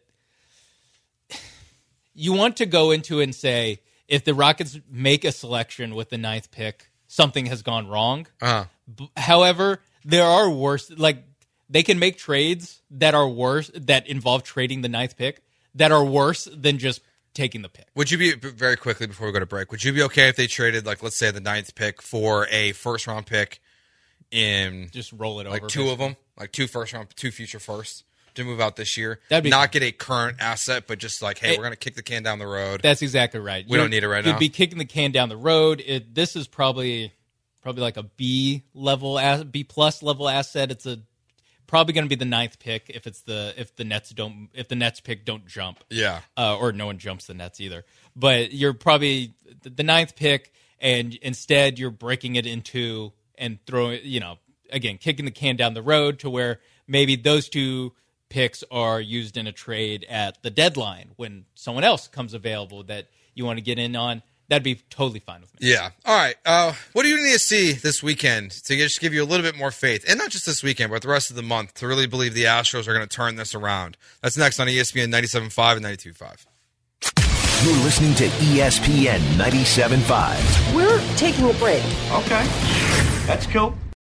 you want to go into and say if the Rockets make a selection with the ninth pick, something has gone wrong. Uh-huh. B- however, there are worse. Like they can make trades that are worse that involve trading the ninth pick that are worse than just taking the pick. Would you be, very quickly before we go to break, would you be okay if they traded, like, let's say the ninth pick for a first round pick in just roll it over, like two basically. of them, like two first round, two future firsts to move out this year? That'd be not cool. Get a current asset, but just like, hey, it, we're going to kick the can down the road. That's exactly right. We You're, don't need it right you'd now. You'd be kicking the can down the road. It, this is probably probably like a B level, B plus level asset. It's a probably going to be the ninth pick if it's the if the Nets don't if the Nets pick don't jump. Yeah, uh, or no one jumps the Nets either. But you're probably the ninth pick, and instead you're breaking it into and throwing, you know, again kicking the can down the road to where maybe those two picks are used in a trade at the deadline when someone else comes available that you want to get in on. That'd be totally fine with me. Yeah. All right. Uh, what do you need to see this weekend to just give you a little bit more faith? And not just this weekend, but the rest of the month to really believe the Astros are going to turn this around. That's next on E S P N ninety-seven point five and ninety-two point five. You're listening to E S P N ninety-seven point five. We're taking a break. Okay. That's cool.